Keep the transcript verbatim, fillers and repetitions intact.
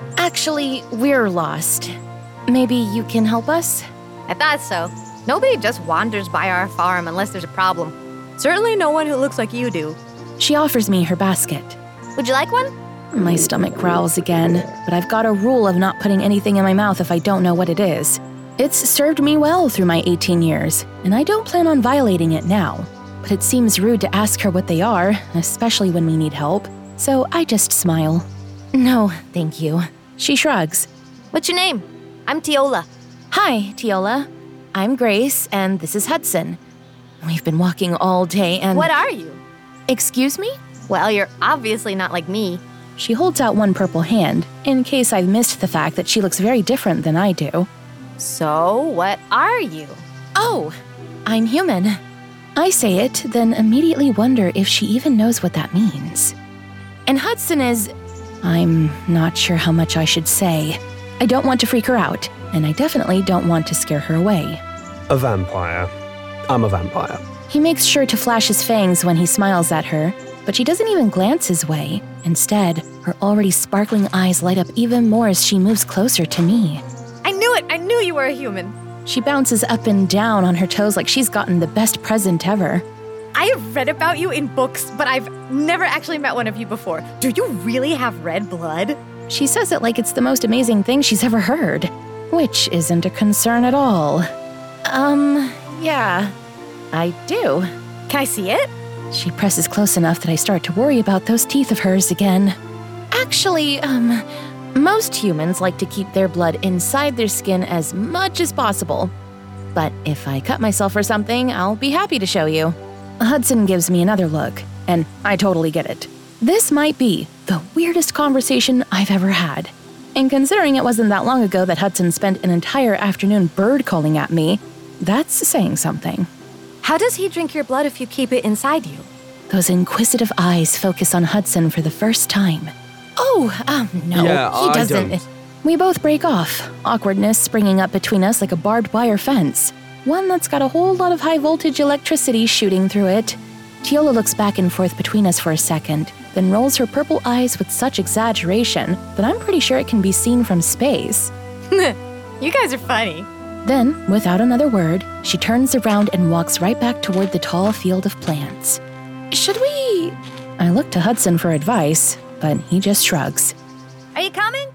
Actually, we're lost. Maybe you can help us? I thought so. Nobody just wanders by our farm unless there's a problem. Certainly no one who looks like you do. She offers me her basket. Would you like one? My stomach growls again, but I've got a rule of not putting anything in my mouth if I don't know what it is. It's served me well through my eighteen years, and I don't plan on violating it now. But it seems rude to ask her what they are, especially when we need help, so I just smile. No, thank you. She shrugs. What's your name? I'm Tiola. Hi, Tiola. I'm Grace, and this is Hudson. We've been walking all day and— What are you? Excuse me? Well, you're obviously not like me. She holds out one purple hand, in case I've missed the fact that she looks very different than I do. So, what are you? Oh, I'm human. I say it, then immediately wonder if she even knows what that means. And Hudson is— I'm not sure how much I should say. I don't want to freak her out, and I definitely don't want to scare her away. A vampire. I'm a vampire. He makes sure to flash his fangs when he smiles at her, but she doesn't even glance his way. Instead, her already sparkling eyes light up even more as she moves closer to me. I knew it! I knew you were a human! She bounces up and down on her toes like she's gotten the best present ever. I have read about you in books, but I've never actually met one of you before. Do you really have red blood? She says it like it's the most amazing thing she's ever heard, which isn't a concern at all. Um, yeah, I do. Can I see it? She presses close enough that I start to worry about those teeth of hers again. Actually, um, most humans like to keep their blood inside their skin as much as possible. But if I cut myself or something, I'll be happy to show you. Hudson gives me another look, and I totally get it. This might be the weirdest conversation I've ever had. And considering it wasn't that long ago that Hudson spent an entire afternoon bird calling at me, that's saying something. How does he drink your blood if you keep it inside you? Those inquisitive eyes focus on Hudson for the first time. Oh, um, no, Yeah, he I doesn't. don't. We both break off, awkwardness springing up between us like a barbed wire fence. One that's got a whole lot of high-voltage electricity shooting through it. Tiola looks back and forth between us for a second, then rolls her purple eyes with such exaggeration that I'm pretty sure it can be seen from space. You guys are funny. Then, without another word, she turns around and walks right back toward the tall field of plants. Should we— I look to Hudson for advice, but he just shrugs. Are you coming?